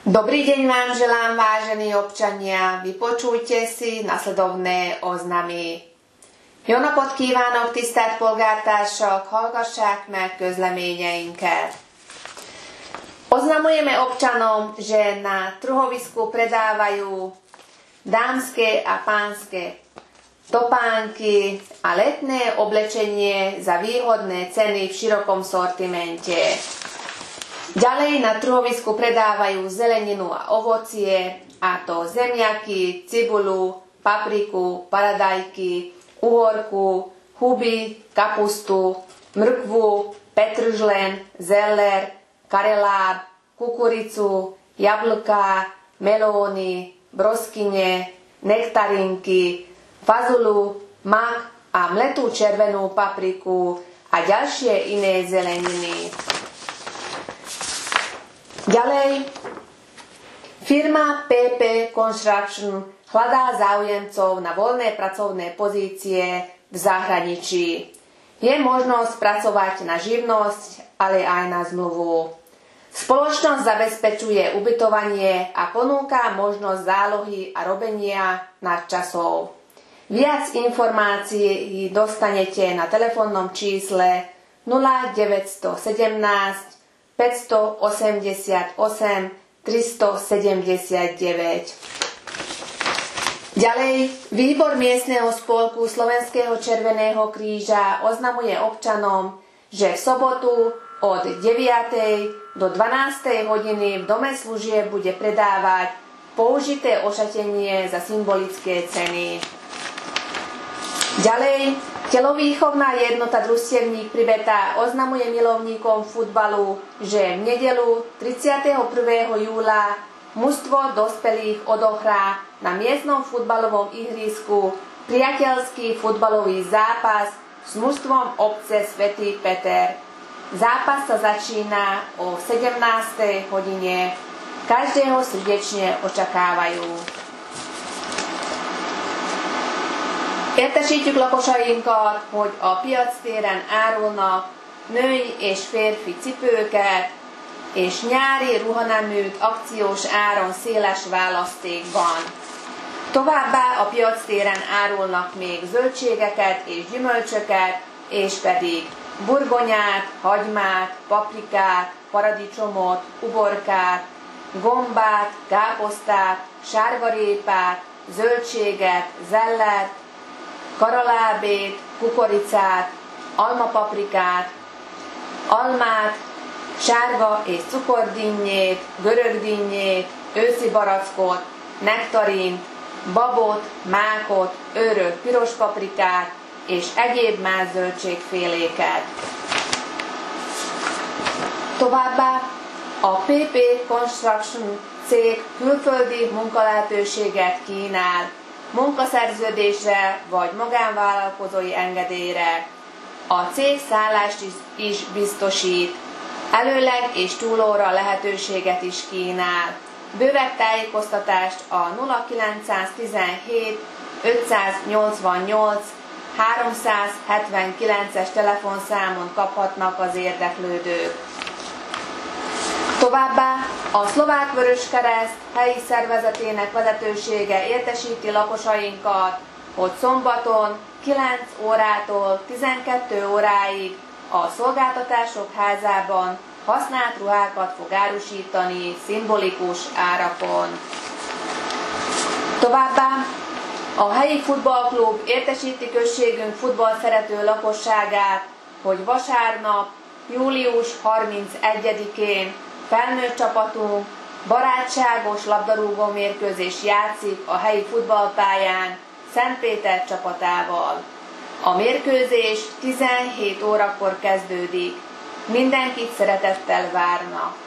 Dobrý deň vám želám, vážení občania. Vypočujte si nasledovné oznamy. Jó napot kívánok, tisztelt polgártársak! Hallgassák meg közleményeinket. Oznamujeme občanom, že na trhovisku predávajú dámske a pánske topánky a letné oblečenie za výhodné ceny v širokom sortimente. Ďalej na trhovisku predávajú zeleninu a ovocie, a to zemiaky, cibuľu, papriku, paradajky, uhorku, huby, kapustu, mrkvu, petržlen, zeller, kareláb, kukuricu, jablká, melóny, broskyne, nektarinky, fazulu, mak a mletú červenú papriku a ďalšie iné zeleniny. Ďalej, firma PP Construction hľadá záujemcov na voľné pracovné pozície v zahraničí. Je možnosť pracovať na živnosť, ale aj na zmluvu. Spoločnosť zabezpečuje ubytovanie a ponúka možnosť zálohy a robenia nadčasov. Viac informácií dostanete na telefónnom čísle 0917 588 379. Ďalej, výbor miestneho spolku Slovenského červeného kríža oznamuje občanom, že v sobotu od 9. do 12. hodiny v dome služieb bude predávať použité ošatenie za symbolické ceny. Ďalej, telovýchovná jednota Družstevník pri Betá oznamuje milovníkom futbalu, že v nedeľu 31. júla mužstvo dospelých odohrá na miestnom futbalovom ihrisku priateľský futbalový zápas s mužstvom obce Svätý Peter. Zápas sa začína o 17. hodine. Každého srdečne očakávajú. Értesítjük lakosainkat, hogy a piactéren árulnak női és férfi cipőket, és nyári ruhaneműt akciós áron széles választékban. Továbbá a piactéren árulnak még zöldségeket és gyümölcsöket, és pedig burgonyát, hagymát, paprikát, paradicsomot, uborkát, gombát, káposztát, sárgarépát, zöldséget, zellert, karalábét, kukoricát, almapaprikát, almát, sárga és cukordinnyét, görögdinnyét, őszi barackot, nektarint, babot, mákot, őrölt piros paprikát és egyéb más zöldségféléket. Továbbá a PP Construction cég külföldi munkalehetőséget kínál, munkaszerződésre vagy magánvállalkozói engedélyre. A cég szállást is biztosít, előleg és túlóra lehetőséget is kínál. Bővebb tájékoztatást a 0917 588 379-es telefonszámon kaphatnak az érdeklődők. Továbbá a Szlovák Vöröskereszt helyi szervezetének vezetősége értesíti lakosainkat, hogy szombaton 9 órától 12 óráig a Szolgáltatások Házában használt ruhákat fog árusítani szimbolikus árakon. Továbbá a helyi futballklub értesíti községünk futballszerető lakosságát, hogy vasárnap, július 31-én felnőtt csapatunk barátságos labdarúgó mérkőzés játszik a helyi futballpályán Szentpéter csapatával. A mérkőzés 17 órakor kezdődik. Mindenkit szeretettel várnak.